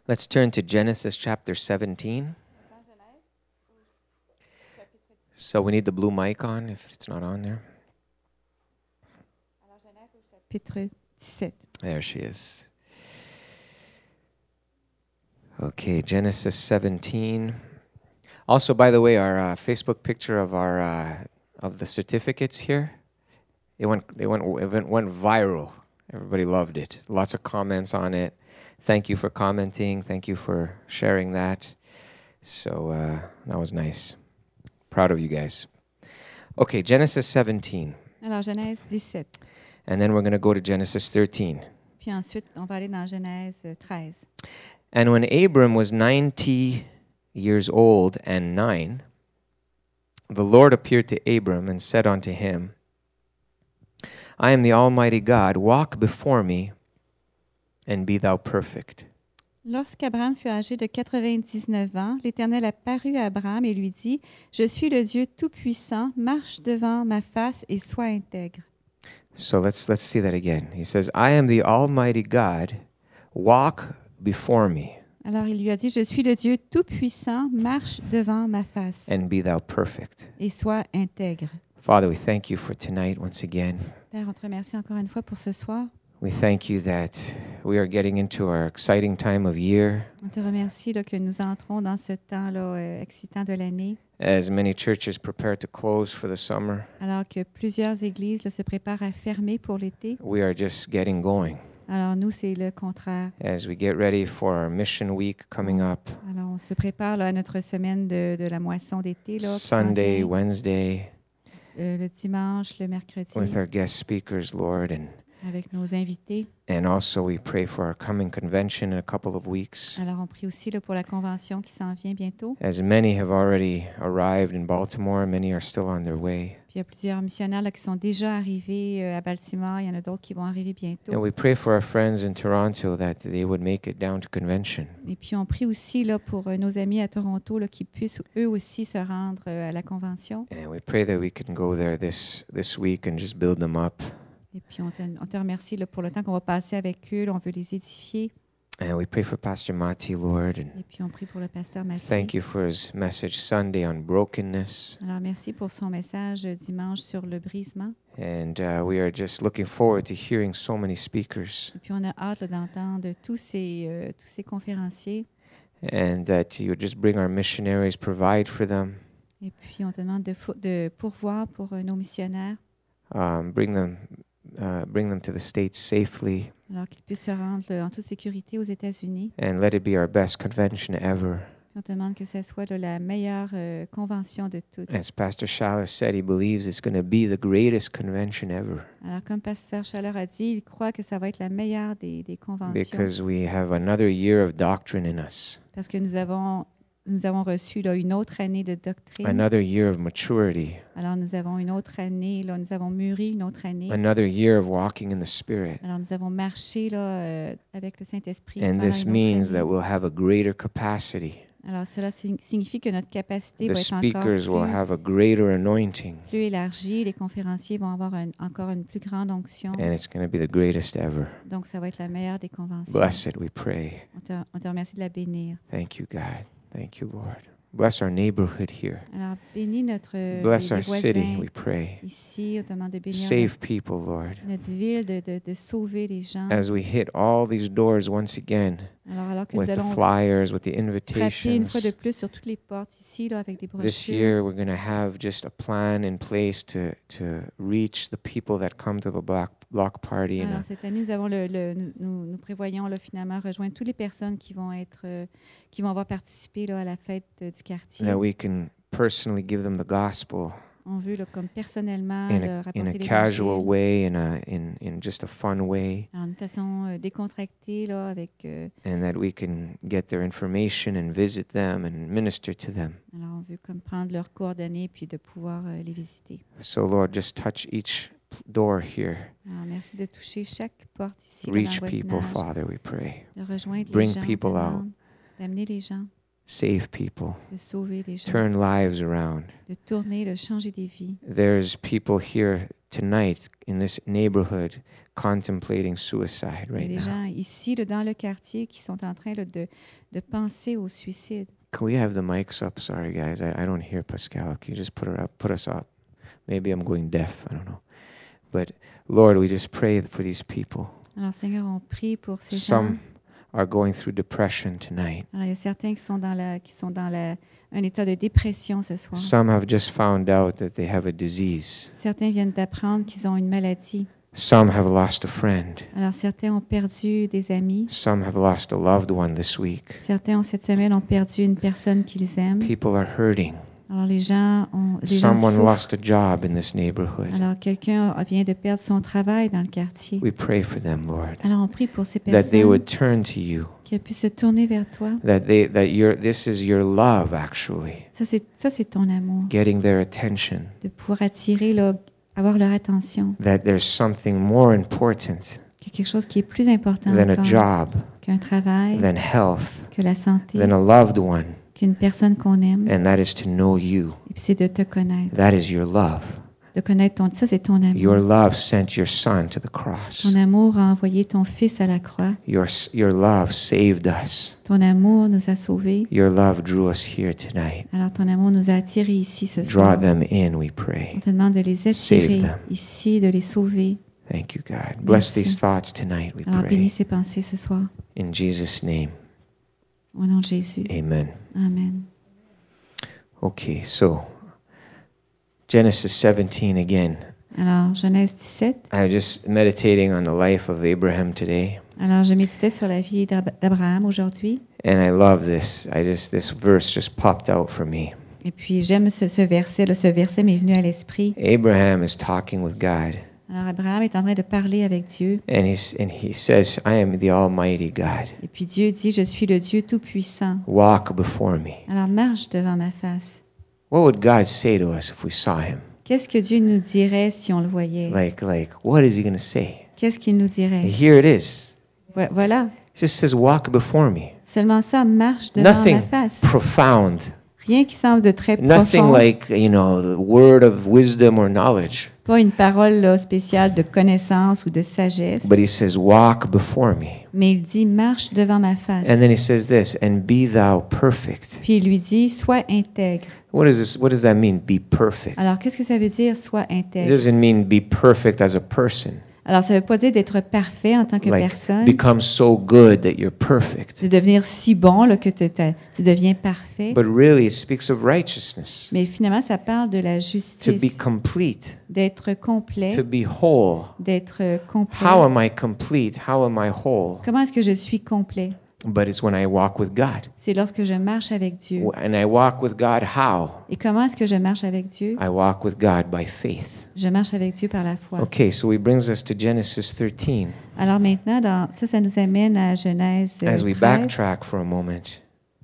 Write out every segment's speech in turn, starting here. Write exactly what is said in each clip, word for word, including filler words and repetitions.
Let's turn to Genesis chapter seventeen. So we need the blue mic on if it's not on there. Alors, Genèse au chapitre dix-sept. There she is. Okay, Genesis seventeen. Also, by the way, our uh, Facebook picture of our uh, of the certificates here, it went it went it went, went viral. Everybody loved it. Lots of comments on it. Thank you for commenting. Thank you for sharing that. So uh, that was nice. Proud of you guys. Okay, Genesis seventeen. Alors, Genèse dix-sept. And then we're going to go to Genesis thirteen. Puis ensuite, on va aller dans Genèse treize. And when Abram was ninety years old and nine, the Lord appeared to Abram and said unto him, I am the Almighty God, walk before me and be thou perfect. Lorsqu'Abraham fut âgé de quatre-vingt-dix-neuf ans, l'Éternel apparut à Abraham et lui dit, Je suis le Dieu Tout-Puissant, marche devant ma face et sois intègre. So let's let's see that again. He says, I am the Almighty God, walk before me Alors il lui a dit, Je suis le Dieu Tout-Puissant, marche devant ma face and be thou perfect. et sois intègre. Father, we thank you for tonight once again. Père, on te remercie encore une fois pour ce soir. We thank you that we are getting into our exciting time of year. On te remercie là, que nous entrons dans ce temps-là euh, excitant de l'année, As many churches prepare to close for the summer, alors que plusieurs églises là, se préparent à fermer pour l'été. we are just getting going. Alors nous, c'est le contraire. As we get ready for our mission week coming up, Alors on se prépare là, à notre semaine de, de la moisson d'été, là, qui s'en Sunday, vient, Wednesday, euh, le dimanche, le mercredi, with our guest speakers, Lord, and avec nos invités. and also we pray for our coming convention in a couple of weeks. Alors on prie aussi là, pour la convention qui s'en vient bientôt. As many have already arrived in Baltimore, many are still on their way. Puis il y a plusieurs missionnaires là, qui sont déjà arrivés euh, à Baltimore. Il y en a d'autres qui vont arriver bientôt. And we pray for our friends in Toronto that they would make it down to convention. Et puis on prie aussi là, pour euh, nos amis à Toronto là, qui puissent eux aussi se rendre euh, à la convention. And we pray that we can go there this, this week and just build them up. Et puis on te, on te remercie là, pour le temps qu'on va passer avec eux. Là, on veut les édifier. And we pray for Pastor Mati, Lord, and Et puis on prie pour le pasteur Mathieu. thank you for his message Sunday on brokenness. Alors merci pour son message euh, dimanche sur le brisement. And uh, we are just looking forward to hearing so many speakers, Et puis on a hâte là, d'entendre tous ces, euh, tous ces conférenciers. and that you would just bring our missionaries, provide for them, Et puis on te demande de, fo- de pourvoir pour euh, nos missionnaires, um, bring them, uh, bring them to the States safely, alors qu'ils puissent se rendre là, en toute sécurité aux États-Unis. and let it be our best convention ever. Puis on te demande que ce soit là, la meilleure euh, convention de toutes. As Pastor Schaller said, he believes it's going to be the greatest convention ever Alors comme pasteur Chaleur a dit, il croit que ça va être la meilleure des, des conventions because we have another year of doctrine in us, parce que nous avons, nous avons reçu là, une autre année de doctrine. another year of maturity, Alors nous avons une autre année, là, nous avons mûri une autre année. another year of walking in the Spirit. Alors nous avons marché là, euh, avec le Saint-Esprit. And pendant this une autre means année. that we'll have a greater capacity. Alors cela sign- signifie que notre capacité The va être encore speakers will plus, have a greater anointing, plus élargie. Les conférenciers vont avoir un- encore une plus grande onction. and it's going to be the greatest ever. Donc ça va être la meilleure des conventions. Blessed, we pray. On te, on te remercie de la bénir. Thank you, God. Thank you, Lord. Bless our neighborhood here. Alors bénis notre Bless les, our les city, voisins we pray. ici. On te demande de bénir Save people, Lord. notre, notre ville, de, de, de sauver les gens. As we hit all these doors once again Alors alors que with nous the allons flyers, with the frapper une fois de invitations, plus sur toutes les portes ici là, avec des this brochures. year we're going to have just a plan in place to, to reach the people that come to the block, block party in Alors, a cette année, nous avons le, le- nous, nous- nous prévoyons là, finalement rejoindre toutes les personnes qui vont être, euh, qui vont avoir participé là, à la fête euh, du quartier. that we can personally give them the gospel On veut là, comme personnellement in leur a, in a apporter casual l'évangile. way, in a in, in just a fun way, Alors, d'une façon euh, décontractée là, avec. euh, and that we can get their information and visit them and minister to them. alors, on veut comme prendre leurs coordonnées puis de pouvoir euh, les visiter. So Lord, just touch each door here. Alors, merci de toucher chaque porte ici là, dans Reach le people, voisinage, Father, we pray. de rejoindre Bring les gens, people on te out. demande d'amener les gens. save people, de sauver les gens, turn lives around. de tourner, de changer des vies. There's people here tonight in this neighborhood contemplating suicide Il y a right des now. gens ici, là, dans le quartier, qui sont en train là, de, de penser au suicide. Can we have the mics up? Sorry, guys. I, I don't hear Pascal. Can you just put her up? Put us up. Maybe I'm going deaf. I don't know. But Lord, we just pray for these people. Alors, Seigneur, on prie pour ces gens. Some are going through depression tonight. Alors, il y a certains qui sont dans, la, qui sont dans la, un état de dépression ce soir. Some have just found out that they have a disease. Certains viennent d'apprendre qu'ils ont une maladie. Some have lost a friend. Alors, certains ont perdu des amis. Some have lost a loved one this week. Certains, ont, cette semaine, ont perdu une personne qu'ils aiment. People are hurting. Alors, les gens ont les gens Someone souffrent. lost a job in this neighborhood. Alors, quelqu'un vient de perdre son travail dans le quartier. We pray for them, Lord, Alors, on prie pour ces that they personnes would turn to you. qui puissent se tourner vers toi. That they that your this is your love actually Ça, c'est, ça, c'est ton amour. getting their attention. De pouvoir attirer, là, avoir leur attention. That there's something more important Qu'il y a quelque chose qui est plus important than a encore job, qu'un travail, than health, que la santé, than a loved one, qu'une personne qu'on aime. and that is to know you. Et puis, c'est de te connaître. That is your love. De connaître ton... Ça, c'est ton amour. Your love sent your son to the cross. Ton amour a envoyé ton Fils à la croix. Your your love saved us. Ton amour nous a sauvés. Your love drew us here tonight. Alors, ton amour nous a attirés ici ce Draw soir. them in, we On pray. te demande de les attirer them. ici, de les sauver. Thank you, God. Bless Merci. these thoughts tonight, we Alors, bénis pray. ces pensées ce soir. In Jesus' name, Au nom de Jésus. amen. Amen. Okay, so Genesis seventeen again. Alors, Genèse dix-sept. I was just meditating on the life of Abraham today, Alors, je méditais sur la vie d'Ab- d'Abraham aujourd'hui. and I love this. I just this verse just popped out for me. Et puis, j'aime ce, ce verset. Là, ce verset m'est venu à l'esprit. Abraham is talking with God, Alors, Abraham est en train de parler avec Dieu. and he's and he says, "I am the Almighty God. Et puis, Dieu dit, je suis le Dieu Tout-Puissant. Walk before me." Alors, marche devant ma face. What would God say to us if we saw him? Qu'est-ce que Dieu nous dirait si on le voyait? Like like what is he going to say? Qu'est-ce qu'il nous dirait? Here it is. Vo- Voilà. It just says, "Walk before me." Seulement ça, marche devant Nothing ma face. profound. Rien qui semble de très Nothing profond. like, you know, the word of wisdom or knowledge. Pas une parole là, spéciale de connaissance ou de sagesse. But he says, "Walk before me." Mais il dit, marche devant ma face. And then he says this, "And be thou perfect." Puis il lui dit, sois intègre. What is this? What does that mean? Be perfect. Alors, qu'est-ce que ça veut dire, sois It intègre? doesn't mean be perfect as a person. Alors, ça ne veut pas dire d'être parfait en tant que Like personne, become so good that you're perfect. de devenir si bon là, que te- te- tu deviens parfait. But really, it speaks of righteousness, Mais finalement, ça parle de la to justice, be complete, d'être complet, to be whole. d'être complet. How am I complete? How am I whole? Comment est-ce que je suis complet? But it's when I walk with God. C'est lorsque je marche avec Dieu. And I walk with God how? Et comment est-ce que je marche avec Dieu? I walk with God by faith. Je marche avec Dieu par la foi. Okay, so he brings us to Genesis thirteen. Alors maintenant, dans, ça, ça nous amène à Genèse euh, As we treize. backtrack for a moment,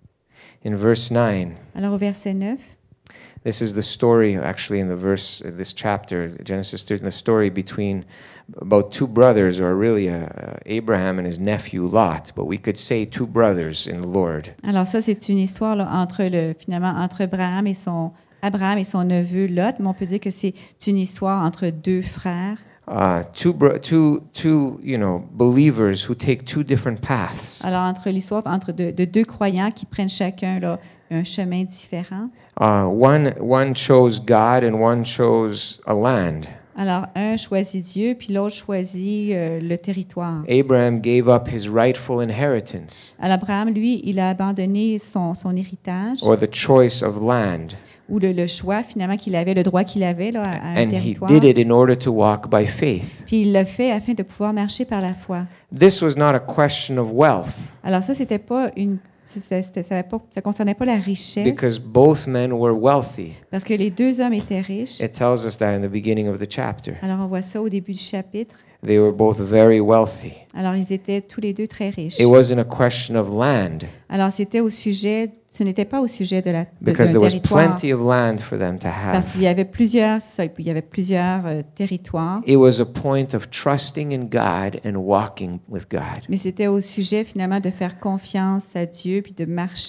in verse nine, Alors au verset neuf, this is the story, actually, in the verse, uh, this chapter, Genesis thirteen, the story between about two brothers, or really uh, uh, Abraham and his nephew Lot, but we could say two brothers in the Lord. alors ça c'est une histoire là, entre le finalement entre Abraham et son Abraham et son neveu Lot, mais on peut dire que c'est une histoire entre deux frères. Uh, two, bro- two, two, you know, believers who take two different paths. Alors entre l'histoire entre de, de deux croyants qui prennent chacun là, un chemin différent. Uh, one, one chose God and one chose a land. Alors un choisit Dieu puis l'autre choisit euh, le territoire. Abraham gave up his rightful inheritance, Alors Abraham lui, il a abandonné son son héritage or the choice of land, ou le, le choix finalement qu'il avait, le droit qu'il avait là, à, à un and he territoire. did it in order to walk by faith. Puis il l'a fait afin de pouvoir marcher par la foi. This was not a question of wealth, Alors ça, c'était pas une, c'était- c'était- ça ne concernait pas la richesse, because both men were wealthy. parce que les deux hommes étaient riches. It tells us that in the beginning of the chapter. Alors on voit ça au début du chapitre. They were both very wealthy. Alors ils étaient tous les deux très riches. It wasn't a question of land, Alors c'était au sujet, ce n'était pas au sujet de la de- because d'un there was territoire, plenty of land for them to parce have. qu'il y avait plusieurs, ça, il y avait plusieurs euh, territoires. It was a point of trusting in God and walking with God. Mais c'était au sujet finalement de faire confiance à Dieu puis de marcher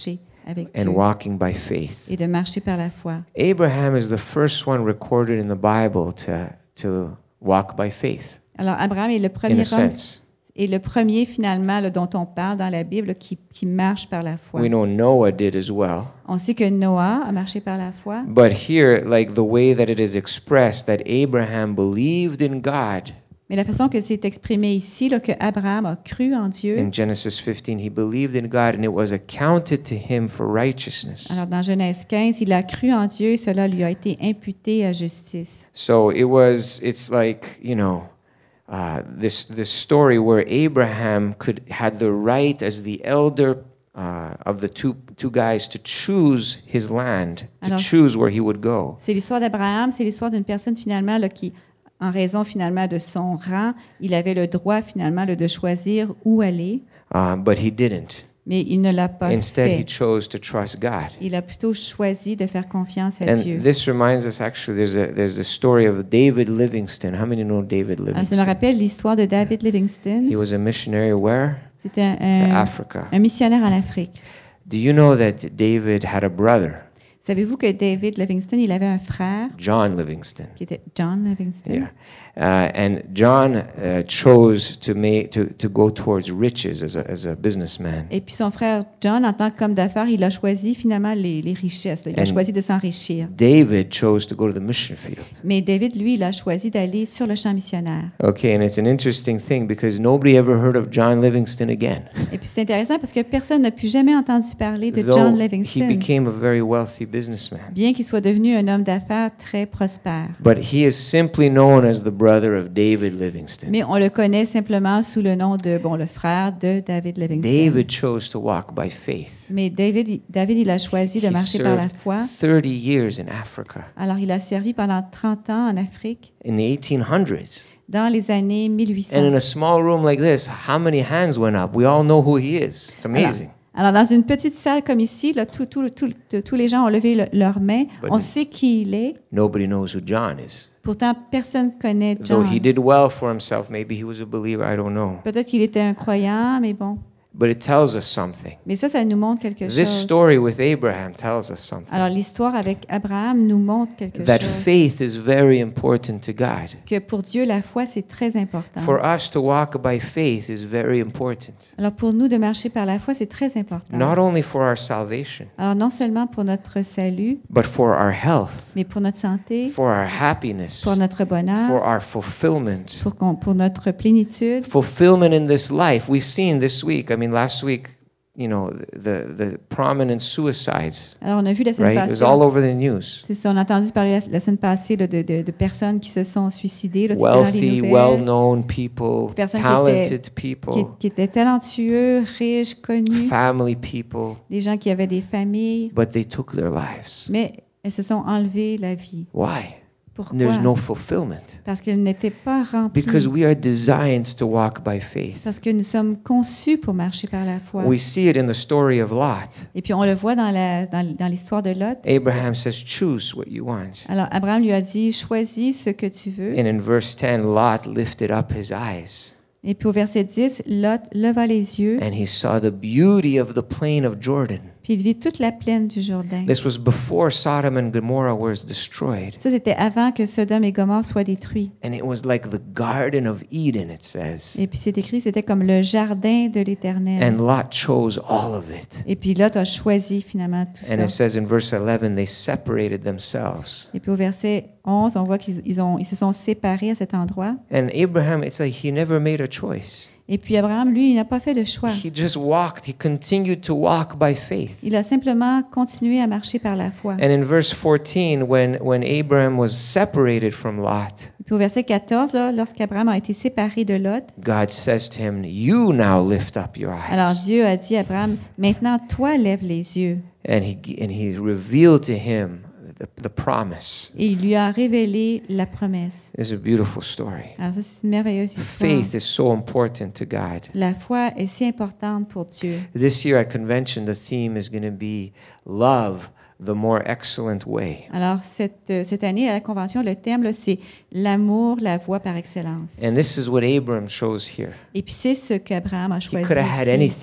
avec and Dieu walking by faith. et de marcher par la foi. Abraham is the first one recorded in the Bible to, to walk by faith, Alors Abraham est le in premier a homme sense. et le premier finalement là, dont on parle dans la Bible qui, qui marche par la foi. We know Noah did as well. On sait que Noah a marché par la foi, But here, like the way that it is expressed, that Abraham believed in God, mais la façon que c'est exprimé ici, là, que Abraham a cru en Dieu. in Genesis fifteen, he believed in God and it was accounted to him for righteousness. Alors dans Genèse quinze, il a cru en Dieu, cela lui a été imputé à justice. So it was, it's like, you know, uh, this, this story where Abraham could, had the right as the elder uh, of the two, two guys to choose his land, to Alors- choose where he would go. C'est l'histoire d'Abraham, c'est l'histoire d'une personne finalement là, qui, en raison finalement de son rang, il avait le droit finalement là, de choisir où aller, Uh, but he didn't. mais il ne l'a pas Instead, he fait. chose to trust God. Il a plutôt choisi de faire confiance à And Dieu. this reminds us actually, there's a, there's the story of David Livingston. How many know David Alors, ça me Livingston? rappelle l'histoire de David Livingstone. He was a missionary where? C'était un, To un- Africa. un missionnaire en Afrique. Do you know that David had a brother, Savez-vous que David Livingstone, il avait un frère John Livingston? qui était John Livingstone? Yeah. Uh, and John uh, chose to, make, to, to go towards riches as a, as a businessman. Et puis son frère John, en tant qu'homme d'affaires, il a choisi finalement les, les richesses. là. Il a And- choisi de s'enrichir. David chose to go to the mission field. Mais David, lui, il a choisi d'aller sur le champ missionnaire. Okay, and it's an interesting thing because nobody ever heard of John Livingston again. Et puis c'est intéressant parce que personne n'a plus jamais entendu parler de Though John he Livingston, became a very wealthy businessman. bien qu'il soit devenu un homme d'affaires très prospère. But he is simply known as the brother of David Livingston. Mais on le connaît simplement sous le nom de, bon, le frère de David Livingston. David chose to walk by faith. Mais David, il- David, il a choisi de He marcher par la served foi. thirty years in Africa. Alors, il a servi pendant trente ans en Afrique, In the eighteen hundreds. dans les années mille huit cents. And in a small room like this, how many hands went up? We all know who he is. It's amazing. Alors, dans une petite salle comme ici, là, tout- tout- tout- tout- tous les gens ont levé le- leurs mains. But- On sait qui il est. Nobody knows who John is. Pourtant, personne ne connaît Though John. he did well for himself, maybe he was a believer, I don't know. Peut-être qu'il était un croyant, mais bon. But it tells us something. Mais ça, ça nous montre quelque This chose. story with Abraham tells us something. Alors, l'histoire avec Abraham nous montre quelque That chose. faith is very important to God. Que pour Dieu, la foi, c'est très important. For us to walk by faith is very important. Alors, pour nous, de marcher par la foi, c'est très important. Not only for our salvation, Alors, non seulement pour notre salut, but for our health, mais pour notre santé, for our happiness, pour notre bonheur, for our fulfillment. pour, qu'on- pour notre plénitude. Fulfillment in this life. We've seen this week, I mean, last week, you know, the, the prominent suicides, Alors, on a vu la semaine right? It was passée, all over the news. c'est ça, on a entendu parler la, la semaine passée là, de, de, de personnes qui se sont suicidées. Là, c'était dans les Wealthy, nouvelles, well-known people, Personnes qui talented qui, people, qui étaient talentueux, riches, connus, family people, des gens qui avaient des familles, but they took their lives. mais elles se sont enlevées la vie. Why? Pourquoi? There's no fulfillment. Parce qu'elles n'étaient pas remplies. Because we are designed to walk by faith. Parce que nous sommes conçus pour marcher par la foi. We see it in the story of Lot. Et puis on le voit dans la dans, dans l'histoire de Lot. Abraham says, choose what you want. Alors Abraham lui a dit, choisis ce que tu veux. And in verse ten, Lot lifted up his eyes Et puis au verset dix, Lot leva les yeux, and he saw the beauty of the plain of Jordan. puis il vit toute la plaine du Jourdain. This was before Sodom and Gomorrah was destroyed. Ça, c'était avant que Sodome et Gomorrhe soient détruits. And it was like the Garden of Eden, it says. Et puis c'est écrit, c'était comme le jardin de l'Éternel. And Lot chose all of it. Et puis Lot a choisi finalement tout And it ça. says in verse eleven, they separated themselves. Et puis au verset onze, on voit qu'ils ils ont, ils se sont séparés à cet endroit. And Abraham, it's like he never made a choice. Et puis Abraham, lui, il n'a pas fait de choix. He just walked, he continued to walk by faith. Il a simplement continué à marcher par la foi. And in verse fourteen, when, when Abraham was separated from Lot, Puis au verset quatorze, là, lorsqu'Abraham a été séparé de Lot, God says to him, you now lift up your alors eyes. Dieu a dit à Abraham, maintenant toi lève les yeux. And he, and he revealed to him the, the promise. Et il lui a révélé la promesse. It's a beautiful story. Alors ça, c'est une merveilleuse histoire. Faith is so important to God. La foi est si importante pour Dieu. This year at convention, the theme is going to be love the more excellent way. Alors cette, euh, cette année à la convention, le thème, là, c'est l'amour, la voie par excellence. And this is what Abram chose here. Et puis c'est ce qu'Abraham a He choisi could have had ici. anything.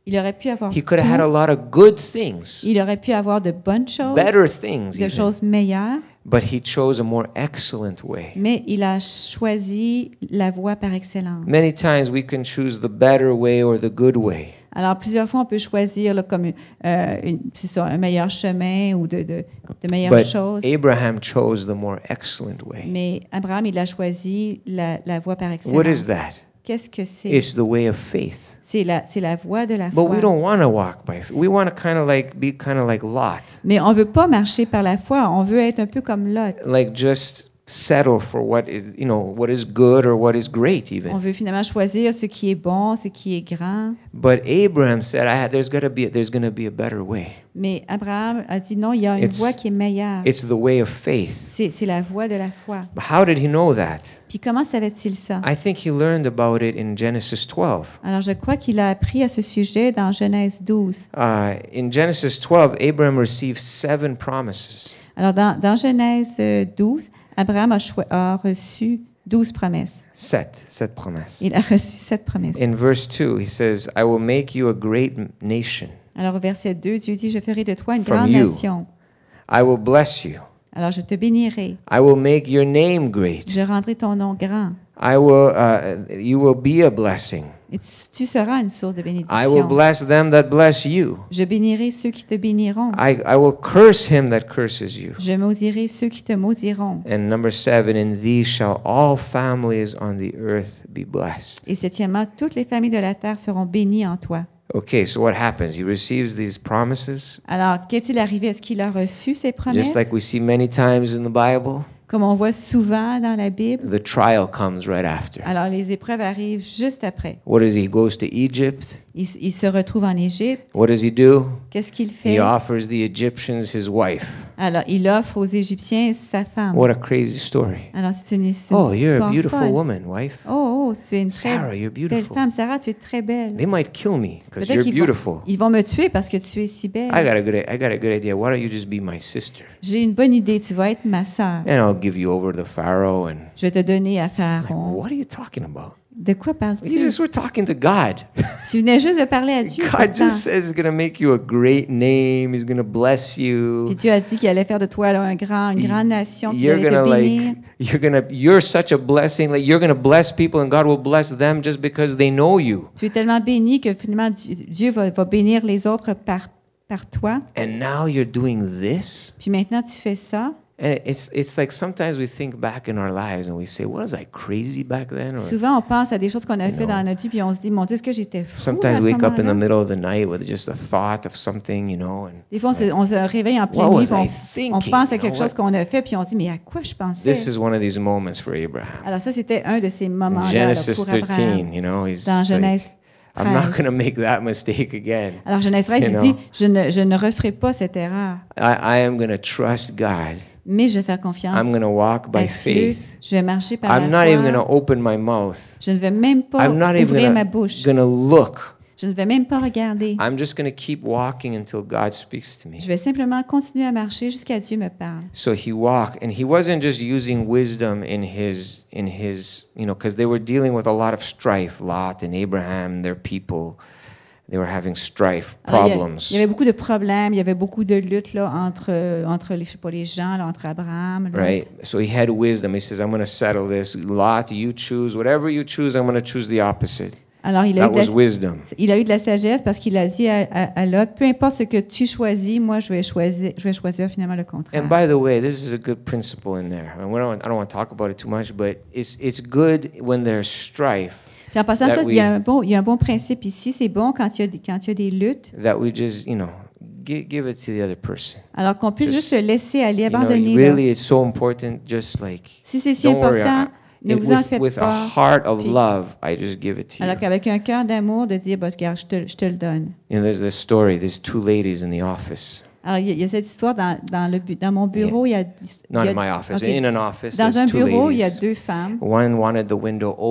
Il aurait pu avoir He could have had a tout. lot of good things, Il aurait pu avoir de bonnes choses, better things, de even. choses meilleures, But he chose a more excellent way. mais il a choisi la voie par excellence. Many times we can choose the better way or the good way. Alors, plusieurs fois, on peut choisir là, comme euh, une, c'est ça, un meilleur chemin ou de, de, de meilleures But choses. Abraham chose the more excellent way. Mais Abraham, il a choisi la, la voie par excellence. What is that? Qu'est-ce que c'est? It's the way of faith. C'est la, c'est la voie de la But foi. we don't want to walk by faith. We want to kind of like be kind of like Lot, Mais on veut pas marcher par la foi. On veut être un peu comme Lot. like just settle for what is, you know, what is good or what is great On even. veut finalement choisir ce qui est bon, ce qui est grand. But Abraham said, I, there's got to be there's going to be a better way. Mais Abraham a dit non, il y a une It's- voie qui est meilleure. It's the way of faith. C'est, c'est la voie de la foi. But how did he know that? Puis comment savait-il ça? I think he learned about it in Genesis twelve. Alors, je crois qu'il a appris à ce sujet dans Genèse douze. Uh, in Genesis twelve, Abraham received seven promises. Alors, dans, dans Genèse euh, douze, Abraham a, choi- a reçu douze promesses. Sept, sept promesses. Il a reçu sept promesses. In verse two, he says, I will make you a great m- nation. Alors, au verset deux, Dieu dit, je ferai de toi une From grande you. nation. I will bless you. Alors, je te bénirai. I will make your name great. Je rendrai ton nom grand. I will, uh, you will be a blessing. Et tu, tu seras une source de I will bénédiction. bless them that bless you. Je bénirai ceux qui te béniront. I, I will curse him that curses you. Je maudirai ceux qui te maudiront. And number seven, in thee shall all families on the earth be blessed. Et septièmement, toutes les familles de la terre seront bénies en toi. Okay, so what happens? He receives these promises, Alors, qu'est-il arrivé? Est-ce qu'il a reçu ces promesses? just like we see many times in the Bible. Comme on voit souvent dans la Bible. The trial comes right after. Alors, les épreuves arrivent juste après. What does he? He goes to Egypt. Il, il se retrouve en Égypte. What does he do? Qu'est-ce qu'il He fait? offers the Egyptians his wife. Alors, il offre aux Égyptiens sa femme. What a crazy story. Alors, c'est une, c'est une Oh, you're a histoire beautiful folle. woman, wife. Oh, oh, tu es une très Sarah, you're belle beautiful. femme. Sarah, tu es très belle. They might kill me because Peut-être you're qu'ils vont, beautiful. ils vont me tuer parce que tu es si belle. I got a good I got a good idea. Why don't you just be my sister? J'ai une bonne idée. Tu vas être ma sœur. And I'll give you over to Pharaoh and Je vais te donner à like, Pharaon. what are you talking about? De quoi You parles-tu? just were talking to God. Tu venais juste de parler à Dieu. God pourtant. just says he's gonna make you a great name. He's gonna bless you. Puis Dieu a dit qu'il allait faire de toi là, un grand, une grande nation, qu'il You're allait gonna te bénir. like you're gonna you're such a blessing. Like you're gonna bless people and God will bless them just because they know you. Tu es tellement béni que finalement Dieu, Dieu va, va bénir les autres par, par toi. And now you're doing this. Puis maintenant tu fais ça. And it's it's like sometimes we think back in our lives and we say, "Was I crazy back then?" Or Souvent on pense à des choses qu'on a You fait know. dans notre vie puis on se dit mon Dieu, est-ce que j'étais fou à sometimes ce we wake up in the moment-là? middle of the night with just a thought of something, you know, and Des fois on se, on se réveille en pleine What nuit, was puis I on, thinking? on pense à You know, quelque chose what- qu'on a fait puis on se dit mais à quoi je pensais? this is one of these moments for Abraham. Alors ça c'était un de ces In moments-là là, Genesis pour Abraham. thirteen, you know, he's Dans like, Genèse I'm not treize. going to make that mistake again. Alors Genèse treize, You il know. dit je ne, je ne referai pas cette erreur, I, I am going to trust God. mais je vais faire confiance I'm going to walk by à Dieu. faith. Je vais marcher par I'm la not even going to foi. open my mouth. Je ne vais même pas I'm not even ouvrir ma going bouche. to look. Je ne vais même pas regarder. I'm just going to keep walking until God speaks to me. Je vais simplement continuer à marcher jusqu'à Dieu me parle. So he walked, and he wasn't just using wisdom in his, in his, you know, because they were dealing with a lot of strife. Lot and Abraham, their people, they were having strife, Alors, il y a- problems. il y avait beaucoup de problèmes, il y avait beaucoup de luttes là, entre, entre les, je sais pas, les gens, là, entre Abraham. Lot. Right? So he had wisdom. He says, I'm going to settle this. Lot, you choose. Whatever you choose, I'm going to choose the opposite. Alors, il a, eu That de was la, wisdom. il a eu de la sagesse parce qu'il a dit à, à, à Lot, peu importe ce que tu choisis, moi, je vais choisir, je vais choisir finalement le contraire. And by the way, this is a good principle in there. And we don't, I don't want to talk about it too much, but it's, it's good when there's strife Puis en passant, that ça, we- il y, a un bon, il y a un bon principe ici. C'est bon quand il y a des, quand il y a des luttes. that we just, you know, give, give it to the other person. Alors qu'on puisse Just, juste se laisser aller, You know, abandonner. là. really, it's so important. Just like, Si c'est si don't worry. important, I- ne it- vous en with, faites with a pas. heart of Puis- love, I just give it to you. Alors qu'avec un cœur d'amour, de dire, bah, regarde, je te, je te le donne. You know, there's this story. There's two ladies in the office. Alors, il y, a, il y a cette histoire dans, dans, le, bu- dans mon bureau, il y a, il Not y a- in my office. ok. In an office, Dans there's un two bureau, il y a ladies. deux femmes. One wanted the window open.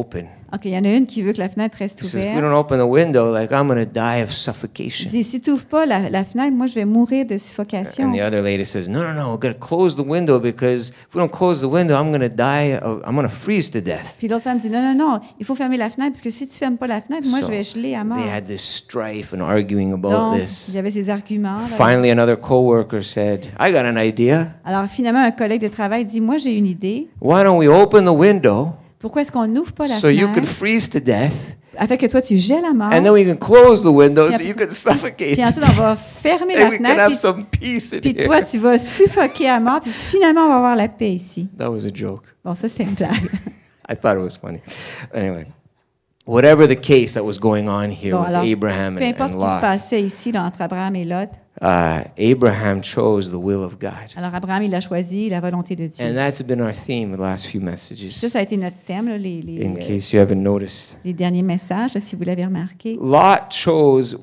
OK, il y en a une qui veut que la fenêtre reste He says, if we ouverte. don't open the window, like I'm going to die of Il suffocation. dit, si tu n'ouvres pas la, la fenêtre, moi, je vais mourir de suffocation. And the other lady says, no, no, no, we're going to close the window because if we don't close the window, I'm going to die, of, I'm going to freeze to death. Puis l'autre femme dit, non, non, non, il faut fermer la fenêtre parce que si tu fermes pas la fenêtre, moi, So je vais geler à mort. they had this strife and arguing about Donc, this. il y avait ces arguments. là. Finally, another coworker said, I got an idea. Alors, finalement, un collègue de travail dit, moi, j'ai une idée. Why don't we open the window Pourquoi est-ce qu'on n'ouvre pas la so you could fenêtre freeze to death, afin que toi, tu gèles à mort? and then we can close the window so Puis you après- can suffocate, Puis ensuite, on va fermer la and we can fenêtre. have Puis, some peace in puis here. toi, tu vas suffoquer à mort. Puis finalement, on va avoir la paix ici. That was a joke. Bon, ça, c'était une blague. I thought it was funny. Anyway, whatever the case that was going on here Bon, with alors, Abraham peu and, importe and ce qui se Lot, passait ici, là, entre Abraham et Lot. uh, Abraham chose the will of God. Alors, Abraham, il a choisi la volonté de Dieu. And that's been our theme the last few messages, Ça, ça a été notre thème, là, les, les, in euh, case you haven't noticed. les derniers messages, là, si vous l'avez remarqué. Lot chose,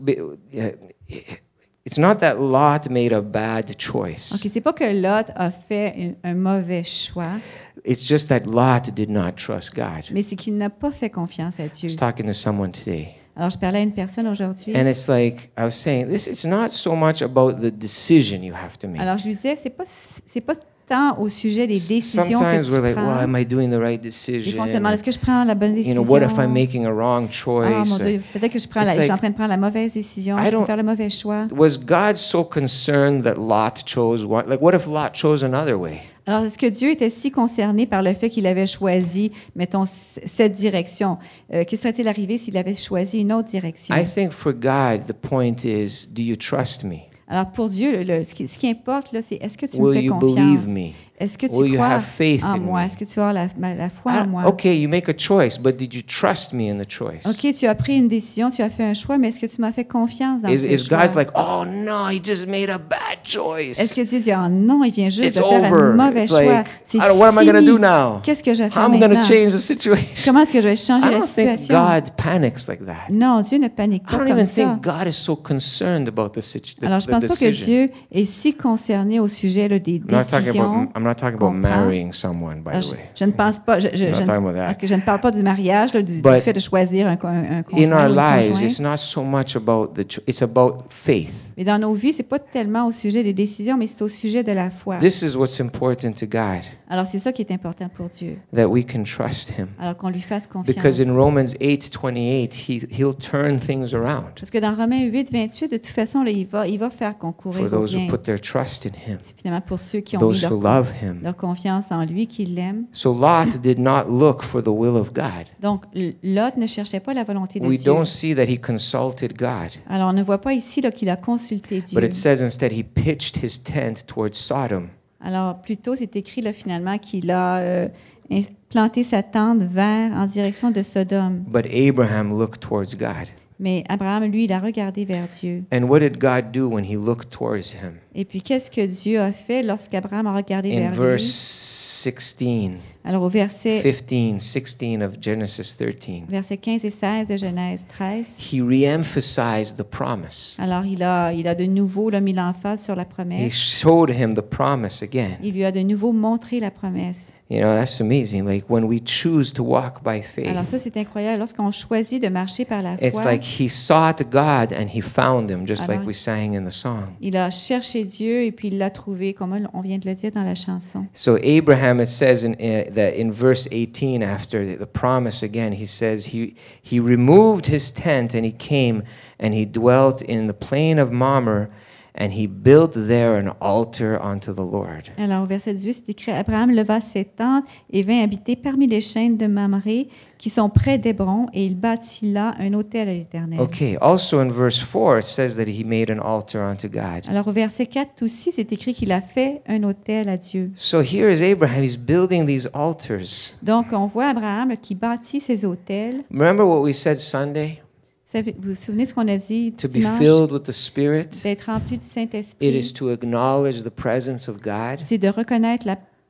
it's not that Lot made a bad choice. OK, c'est pas que Lot a fait un, un mauvais choix, It's just that Lot did not trust God. mais c'est qu'il n'a pas fait confiance à I Dieu. was talking to someone today, Alors, je parlais à une personne aujourd'hui. and it's like I was saying, this it's not so much about the decision you have to make. Alors, je lui disais, c'est pas, c'est pas tant au sujet des décisions que Sometimes we're tu like, well, prends. am I doing the right Des decision? fois, on se demande, est-ce que je prends la bonne You décision? know, what if I'm making a wrong Ah, choice? mon Dieu, peut-être que je, prends It's la, je suis like, en train de prendre la mauvaise décision, I je peux don't- faire le mauvais choix. Was God so concerned that Lot chose one? Like, what if Lot chose another way? Alors, est-ce que Dieu était si concerné par le fait qu'il avait choisi, mettons, c- cette direction? Euh, Qu'est-ce serait-il arrivé s'il avait choisi une autre direction? I think for God, the point is, do you trust me? Alors, pour Dieu, le- le- ce, qui, ce qui importe, là, c'est est-ce que tu me Will fais you confiance? believe me? Est-ce que tu Will you crois have faith en in moi? me? Est-ce que tu as la, ma- la foi I- en moi? okay, you make a choice, but did you trust me in the choice? OK, tu as pris une décision, tu as fait un choix, mais est-ce que tu m'as fait confiance dans Is, ce is choix? God's like, oh no, he just made a bad Est-ce choice. que Dieu dit, oh non, il vient juste It's de faire over. un mauvais It's choix. like, C'est I don't- what am I going to fini. do now? Qu'est-ce que je vais faire How am I going to maintenant? change the situation? Comment est-ce que je vais changer I la don't think situation? God panics like that. Non, Dieu ne panique I pas don't comme even ça. think God is so concerned about the, situ- the, Alors, je the pense pas que decision. Dieu est si concerné au sujet là, des I'm not talking décisions. about, I'm not talking about qu'on prend. marrying someone, by Alors, the je, way. je ne pense pas, je, je- I'm not je ne- talking about that. ok, je ne parle pas du mariage, là, du, du But fait de choisir un, co- un, un conjoint In our ou une lives, conjointe. it's not so much about the, cho- it's about faith. Mais dans nos vies, c'est pas tellement au sujet des décisions, mais c'est au sujet de la foi. This is what's important to God, Alors, c'est ça qui est important pour Dieu. that we can trust Him. Alors qu'on lui fasse confiance. Because in Romans eight twenty-eight, he, He'll turn things around Parce que dans Romains huit, vingt-huit, de toute façon, là, il, va, il va faire concourir for au those who bien. put their trust in Him, C'est finalement pour ceux qui ont mis those leur, who love Him. leur confiance en lui, qui l'aiment. So Lot did not look for the will of God. Donc, L- Lot ne cherchait pas la volonté de We Dieu. don't see that he consulted God, Alors, on ne voit pas ici là, qu'il a consulté Dieu. but it says instead he pitched his tent towards Sodom. Alors, plutôt, c'est écrit là, finalement qu'il a euh, ins- planté sa tente vers, en direction de Sodome. But Abraham looked towards God. Mais Abraham, lui, il a regardé vers Dieu. And what did God do when he looked towards him? Et puis, qu'est-ce que Dieu a fait lorsqu'Abraham a regardé In vers verse lui? sixteen, Alors, au verset, fifteen, sixteen of Genesis thirteen, verset quinze et seize de Genèse treize, he re-emphasized the promise. alors il a, il a de nouveau là, mis l'emphase sur la He promesse. showed him the promise again. Il lui a de nouveau montré la promesse. You know, that's amazing. Like when we choose to walk by Alors faith, ça, c'est incroyable. Lorsqu'on choisit de marcher par la it's foi, like he sought God and he found him, just like Alors- we sang in the song. il a cherché Dieu et puis il l'a trouvé, comme on vient de le dire dans la chanson. So Abraham, it says in uh, that in verse eighteen, after the, the promise again, he says he he removed his tent and he came and he dwelt in the plain of Mamre, and he built there an altar unto the Lord. Alors au verset dix-huit, c'est écrit, Abraham leva ses tentes et vint habiter parmi les chaînes de Mamré qui sont près d'Hébron, et il bâtit là un autel à l'Éternel. Okay. Also in verse four, it says that he made an altar unto God. Alors au verset quatre aussi, c'est écrit qu'il a fait un autel à Dieu. So here is Abraham. He's building these altars. Donc on voit Abraham qui bâtit ses autels. Remember what we said Sunday? Vous savez- vous vous souvenez de ce qu'on a dit To be dimanche? filled with the Spirit. D'être rempli du It Saint-Esprit. is to acknowledge the presence of God. C'est de reconnaître la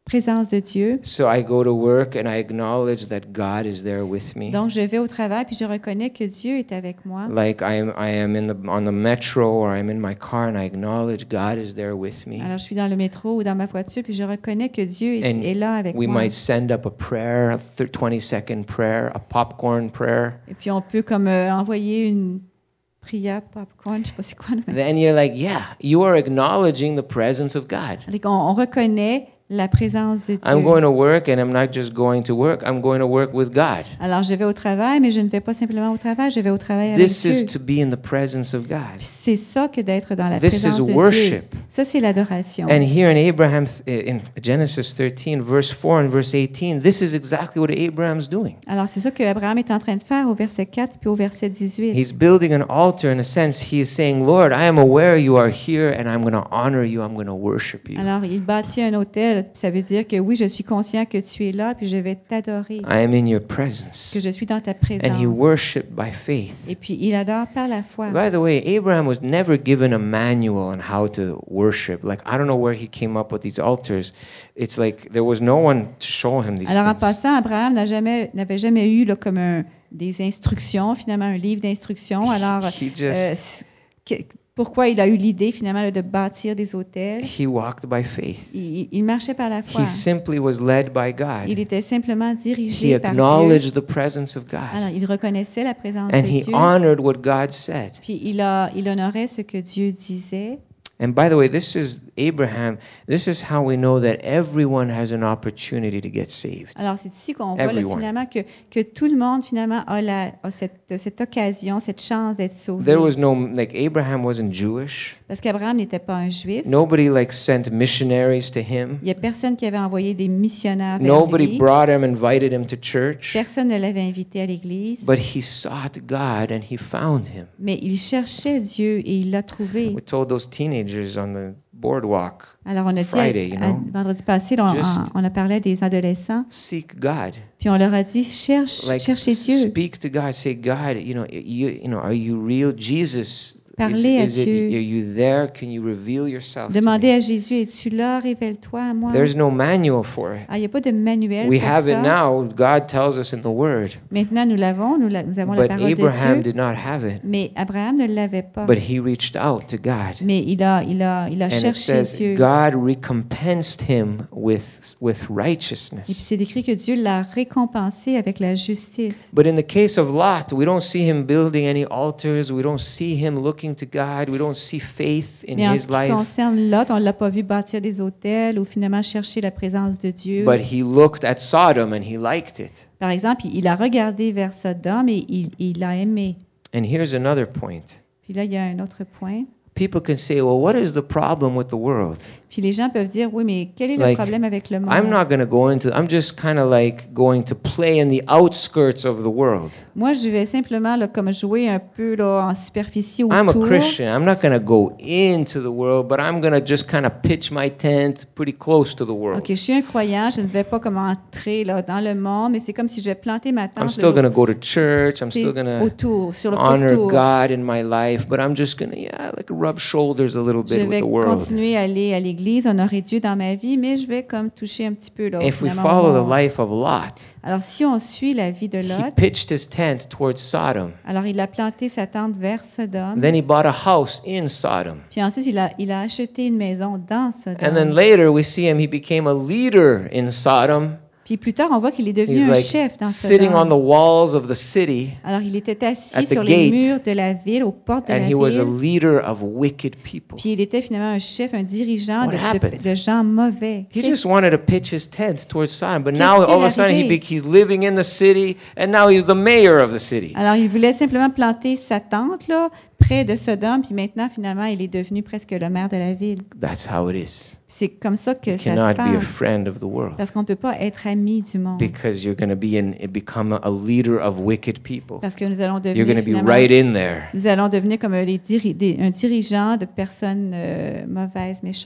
présence de Dieu. So I go to work and I acknowledge that God is there with me. Donc, je vais au travail puis je reconnais que Dieu est avec moi. Like I am, I am in the on the metro or I'm in my car and I acknowledge God is there with me. Alors, je suis dans le métro ou dans ma voiture puis je reconnais que Dieu est, And est là avec we moi. might send up a prayer, a twenty second prayer, a popcorn prayer. Et puis, on peut comme euh, envoyer une prière popcorn, je sais pas c'est quoi. Mais... Then you're like, yeah, you are acknowledging the presence of God. On, on reconnaît la présence de Dieu. I'm going to work and I'm not just going to work, I'm going to work with God. Alors, je vais au travail, mais je ne vais pas simplement au travail, je vais au travail avec This Dieu. is to be in the presence of God. Puis c'est ça que d'être dans la This présence is de worship. Dieu. Ça, c'est l'adoration. And here in Abraham, in Genesis thirteen, verse four and verse eighteen, this is exactly what Abraham's doing. Alors, c'est ça que Abraham est en train de faire au verset quatre puis au verset dix-huit. He's building an altar in a sense. He is saying, Lord, I am aware you are here and I'm going to honor you, I'm going to worship you. Alors, il bâtit un autel, ça veut dire que oui, je suis conscient que tu es là, puis je vais t'adorer, I am in your presence. que je suis dans ta And présence. he worshiped by faith. Et puis, il adore par la foi. By the way, Abraham was never given a manual on how to worship. Like, I don't know where he came up with these altars. It's like there was no one to show him these Alors, en things. passant, Abraham n'a jamais, n'avait jamais eu là, comme un, des instructions, finalement, un livre d'instructions. Alors, He just, euh, c- que- pourquoi il a eu l'idée, finalement, là, de bâtir des hôtels? he walked by faith. Il, il marchait par la foi. He simply was led by Il God. était simplement He dirigé par Dieu. acknowledged the presence of God. Alors, il reconnaissait la présence And de he Dieu. honored what God said. Puis, il, a, il honorait ce que Dieu disait. And by the way, this is Abraham. This is how we know that everyone has an opportunity to get saved. Alors, c'est ici qu'on voit là, Everyone. finalement que, que tout le monde, finalement, a, la, a cette, cette occasion, cette chance d'être sauvé. There was no, like, Abraham wasn't Jewish. Parce qu'Abraham n'était pas un juif. Nobody, like, sent missionaries to him. Il n'y a personne qui avait envoyé des missionnaires vers Nobody lui. brought him, invited him to church. Personne ne l'avait invité à l'église. But he sought God and he found him. Mais il cherchait Dieu et il l'a trouvé. We told those teenagers on the boardwalk, Alors, on a dit, Friday, you à- à- know, vendredi passé, là, on, just- on a parlé des adolescents. seek God. Puis on leur a dit, cherche, Like, cherchez s- Dieu. speak to God. Say, God, you know, you, you know, are you real? Jesus, is, Parlez à is it, Dieu. are you there? Can you reveal yourself to Demandez me? à Jésus, es-tu là? Révèle-toi à moi. There's no manual for it. Ah, il n'y a pas de manuel We pour have it ça. now. God tells us in the Word. Maintenant, nous l'avons, nous, la- nous avons la But parole Abraham de Dieu. did not have it. Mais Abraham ne l'avait pas. But he reached out to God. Mais il a, il a, il a And it cherché says Dieu. God recompensed him with, with Et puis righteousness. c'est écrit que Dieu l'a récompensé avec la justice. But in the case of Lot, we don't see him building any altars. We don't see him looking to God. We don't see faith in Mais en his ce qui life. concerne Lot, on ne l'a pas vu bâtir des hôtels ou finalement chercher la présence de Dieu. But he looked at Sodom and he liked it. Par exemple, il a regardé vers Sodome et il, il a aimé. And here's another point. Puis là, il y a un autre point. People can say, well, what is the problem with the world? Puis les gens peuvent dire, oui, mais quel est le Like, problème avec le monde? I'm not going to go into, I'm just kind of like going to play in the outskirts of the world. Moi, je vais simplement là, comme jouer un peu là, en superficie autour. I'm a Christian. I'm not going to go into the world, but I'm going to just kind of pitch my tent pretty close to the world. OK, je suis un croyant, je ne vais pas comme entrer là, dans le monde, mais c'est comme si je vais planter ma I'm tente still là, going to go to church. I'm still going to autour, sur le honor pourtour. God in my life, but I'm just going to, yeah, like rub shoulders a little Je bit with vais the world. continuer à aller à l'église, honorer Dieu dans ma vie, mais je vais comme toucher un petit peu là. If we finalement, follow au the monde. life of Lot, Alors, si on suit la vie de he Lot, pitched his tent towards Sodom. alors il a planté sa tente vers Sodome, Then he bought a house in Sodom. puis ensuite il a, il a acheté une maison dans Sodome. And then later we see him, he became a leader in Sodom. Puis plus tard, on voit qu'il est devenu He's un like chef dans sitting on the Sodome. walls of the city, Alors, il était at assis the sur gate, les murs de la ville, aux portes de and la he was a ville. leader of wicked people. Puis il était finalement un chef, un dirigeant What de, happened? de, de gens mauvais. He Qu'est- just wanted to pitch his tent towards Sodom, but Qu'est-ce now qui all of a est sudden he arrivé? be, he's living in the city, and now he's the mayor of the city. Alors, il voulait simplement planter sa tente là, près de Sodome, puis maintenant, finalement, il est devenu presque le maire de la ville. That's how it is. C'est comme ça que You ça se cannot be a passe. friend of the world Parce qu'on ne peut pas être ami du monde. because you're going to be in, become a, a leader of wicked people. Parce que nous allons You're devenir, going to be finalement, right in there. nous allons devenir comme les diri- des- un dirigeant de personnes euh, mauvaises, méchantes.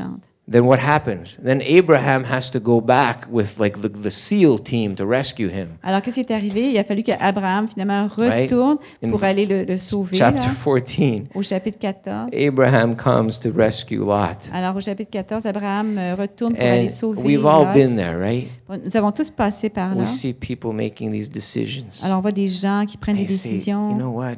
then what happens? Then Abraham has to go back with like the, the SEAL team to rescue him. Alors, qu'est-ce qui est arrivé? Il a fallu qu'Abraham, finalement, Right. retourne In pour aller le, le sauver, Chapter là, fourteen, au chapitre quatorze. Abraham comes to rescue Lot. Alors, au chapitre quatorze, Abraham euh, retourne pour aller And sauver we've all Lot. been there, right? Bon, nous avons tous passé par là. We see people making these decisions. Alors, on voit des gens qui prennent des They say, décisions. you know what?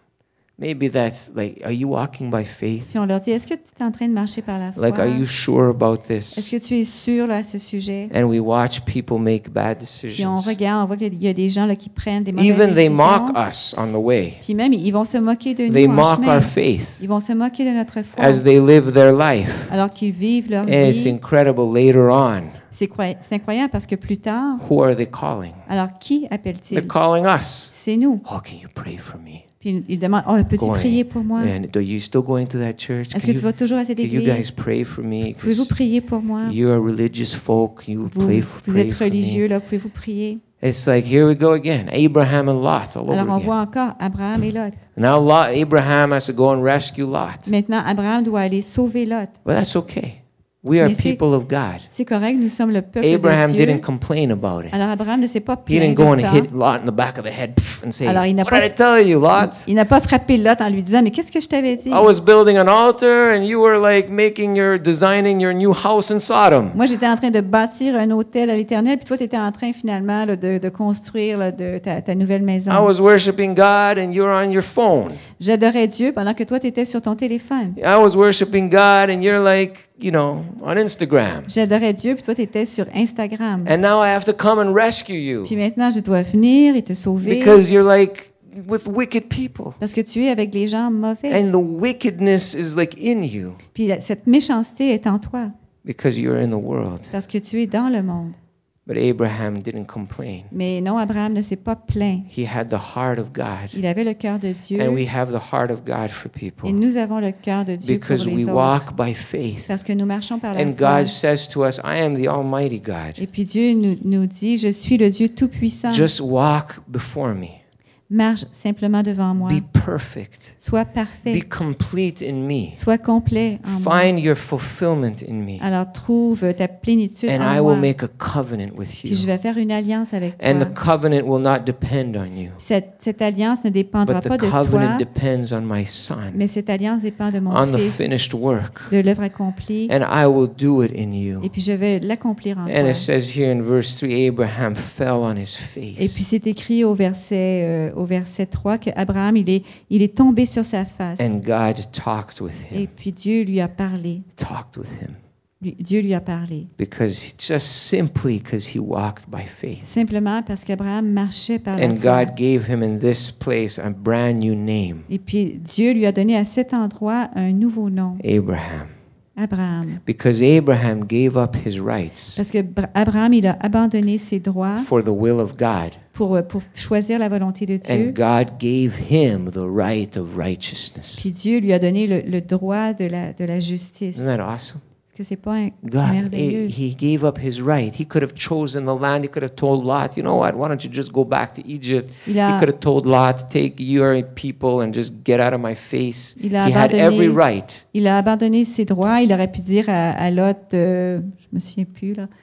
Maybe that's like, are you walking by faith? Puis on leur dit, est-ce que tu es en train de marcher par la foi? Like, are you sure about Est-ce this? que tu es sûr là, à ce sujet? And we watch people make bad Puis on decisions. regarde, on voit qu'il y a des gens là, qui prennent des mauvaises Even they mock décisions. us on the way. Puis même, ils vont se moquer de They nous en mock chemin. our faith Ils vont se moquer de notre foi as they live their life. alors qu'ils vivent leur And it's vie. incredible later on. C'est croi- c'est incroyable parce que plus tard, Who are they calling? alors qui They're appelle-t-il? calling us. C'est nous. Oh, can you pray for me? Puis ils demandent, oh, peux-tu Going. prier pour moi? And are you still going to that church? Est-ce Can que tu vas you, toujours à cette can you guys église? pray for me? Pouvez-vous 'Cause prier pour moi? you're a religious folk. You Vous, pray for, vous pray êtes for me. religieux, là, pouvez-vous prier? It's like, here we go again. Abraham and Lot all Alors over on again. voit encore Abraham et Lot. Now Lot, Abraham has to go and rescue Lot. Maintenant, Abraham doit aller sauver Lot. But that's okay. We are Mais c'est- people of God. C'est correct, nous sommes le peuple Abraham de Dieu. didn't complain about it. Alors Abraham ne s'est pas He didn't plaint go de and ça. hit Lot in the back of the head pff, and say, Alors, il n'a what pas- did I tell you, Lot? Il n'a pas frappé Lot en lui disant, mais qu'est-ce que je t'avais dit? I was building an altar and you were like making your, designing your new house in Sodom. Moi, j'étais en train de bâtir un hôtel à l'Éternel, puis toi, tu étais en train finalement là, de, de construire là, de, ta, ta nouvelle maison. I was worshiping God and you're on your phone. J'adorais Dieu pendant que toi, tu étais sur ton téléphone. I was worshiping God and you're like, you know, on Instagram. J'adorais Dieu, puis toi, tu étais sur Instagram. And now I have to come and rescue you Puis maintenant, je dois venir et te sauver because you're like with wicked people. parce que tu es avec les gens mauvais. And the wickedness is like in you Puis la- cette méchanceté est en toi because you're in the world. parce que tu es dans le monde. But Abraham didn't complain. Mais non, Abraham ne s'est pas plaint. He had the heart of God. Il avait le cœur de Dieu And we have the heart of God for et people nous avons le cœur de Dieu pour because we les autres walk by faith. parce que nous marchons par la And foi. God says to us, I am the Almighty God. Et puis Dieu nous, nous dit, je suis le Dieu Tout-Puissant. Just walk before me. Marche simplement devant moi. Be perfect. Sois Be parfait. complete in me. Sois complet en moi. Find your fulfillment in me. Alors trouve ta plénitude And I en will moi. make a covenant with Puis je you. vais faire une alliance avec toi. And the covenant will not depend on you, Cette, cette alliance ne dépendra but pas the de toi, covenant depends on my son, mais cette alliance dépend de mon on the Fils, finished work. de l'œuvre accomplie. And I will do it in you. Et puis je vais l'accomplir en And toi. it says here in verse three, Abraham fell on his Et face. puis c'est écrit au verset, euh, au verset trois que Abraham, il est, il est tombé sur sa face. And God talked with Et him, puis Dieu lui a parlé. talked with him. Lui- Dieu lui a parlé. Because just simply because he walked by faith. Simplement parce qu'Abraham marchait par la And foi. God gave him in this place a brand new name, Et puis Dieu lui a donné à cet endroit un nouveau nom, Abraham. Abraham. Because Abraham gave up his rights Parce que Bra- Abraham, il a abandonné ses droits for the will of God. pour, pour choisir la volonté de Dieu. And God gave him the right of righteousness. Puis Dieu lui a donné le, le droit de la, de la justice. Isn't that awesome? Est-ce que c'est pas un- God, merveilleux? he, he gave up his right. He could have chosen the land. He could have told Lot, you know what, why don't you just go back to Egypt? Il He a, could have told Lot, take your people and just get out of my face. il a He had abandonné- every right. il a abandonné ses droits. Il aurait pu dire à, à Lot, euh, je me souviens plus là.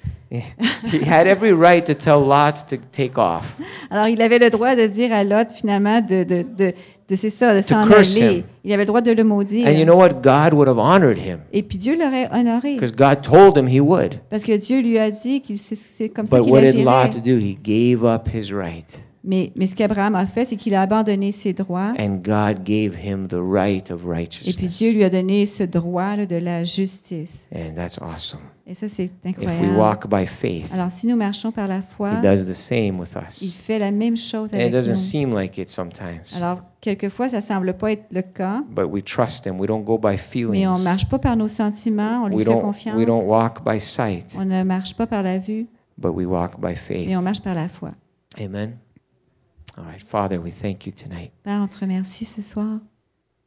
He had every right to tell Lot to take off. Alors il avait le droit de dire à Lot finalement de, de, de, de c'est ça, de s'en curse him. aller. Il avait le droit de le maudire. And you know what? God would have honored him Et puis Dieu l'aurait honoré because God told him he would. parce que Dieu lui a dit qu'il c'est, c'est comme ça But qu'il what did agirait. Lot do? He gave up his right. Mais, mais ce qu'Abraham a fait, c'est qu'il a abandonné ses droits. And God gave him the right of Et puis righteousness. Dieu lui a donné ce droit là, de la justice. And that's awesome. Et ça, c'est If we incroyable. walk by faith, Alors, si nous marchons par la foi, he does the same with il us. fait la même chose And it avec doesn't nous. seem like it sometimes. Alors, quelquefois, ça semble pas être le cas, But we trust him. We don't go by mais on ne feelings. marche pas par nos sentiments, on lui We fait don't, confiance. we don't walk by sight, On ne marche pas par la vue, but we walk by faith. mais on marche par la foi. Amen. All right, Father, we thank you tonight. Père, on te remercie ce soir.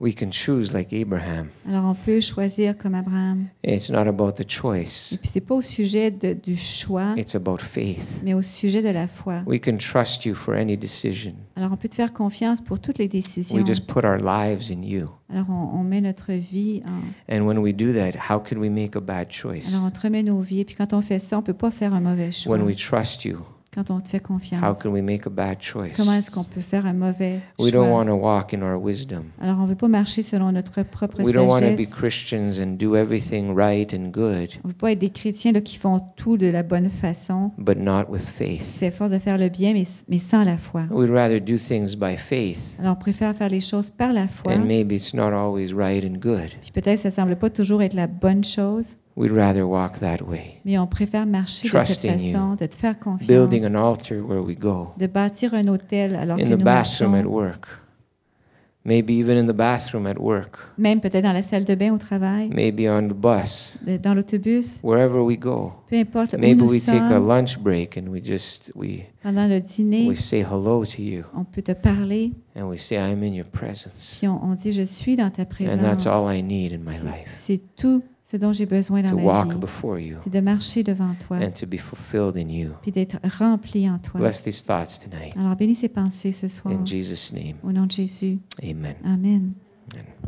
We can choose like Abraham. Alors on peut choisir comme Abraham. It's not about the Et choice. puis c'est pas au sujet de, du choix, It's about faith. mais au sujet de la foi. We can trust you for any decision. Alors on peut te faire confiance pour toutes les décisions. We just put our lives in you. Alors on, on met notre vie en... And when we do that, how can we make a bad choice? Alors on te remet nos vies. Et puis quand on fait ça, on peut pas faire un mauvais choix. When we trust you, Quand on te fait confiance, how can we make a bad choice? comment est-ce qu'on peut faire un mauvais We don't choix? want to walk in our wisdom. Alors on veut pas marcher selon notre propre We don't want to be sagesse. Christians and do everything right and good, On veut pas être des chrétiens là, qui font tout de la bonne façon. but not with faith. C'est force de faire le bien, mais, mais sans la foi. We'd rather do things by faith, Alors on préfère faire les choses par la foi. and maybe it's not always right and good. Puis peut-être ça semble pas toujours être la bonne chose, We'd rather walk that way, mais on préfère marcher de cette Trusting you. façon, de te faire confiance, building an altar where we go, de bâtir un hôtel alors que in nous the bathroom at marchons, work, maybe even in the bathroom at work, même peut-être dans la salle de bain au travail, maybe on the bus, de- dans l'autobus, wherever we go. peu importe où Maybe nous we take a sommes, lunch break and we just we pendant le dîner, we say hello to you on peut te parler, and we say I'm in your presence, puis on, on dit, je suis dans ta and that's présence. all I need in my C'est- life, C'est tout ce dont j'ai besoin dans to ma walk vie. before you C'est de marcher devant toi, and to be fulfilled in you. puis d'être rempli en toi. Bless these thoughts tonight Alors bénis ces pensées ce soir. in Jesus' name. Au nom de Jésus. Amen. Amen. Amen.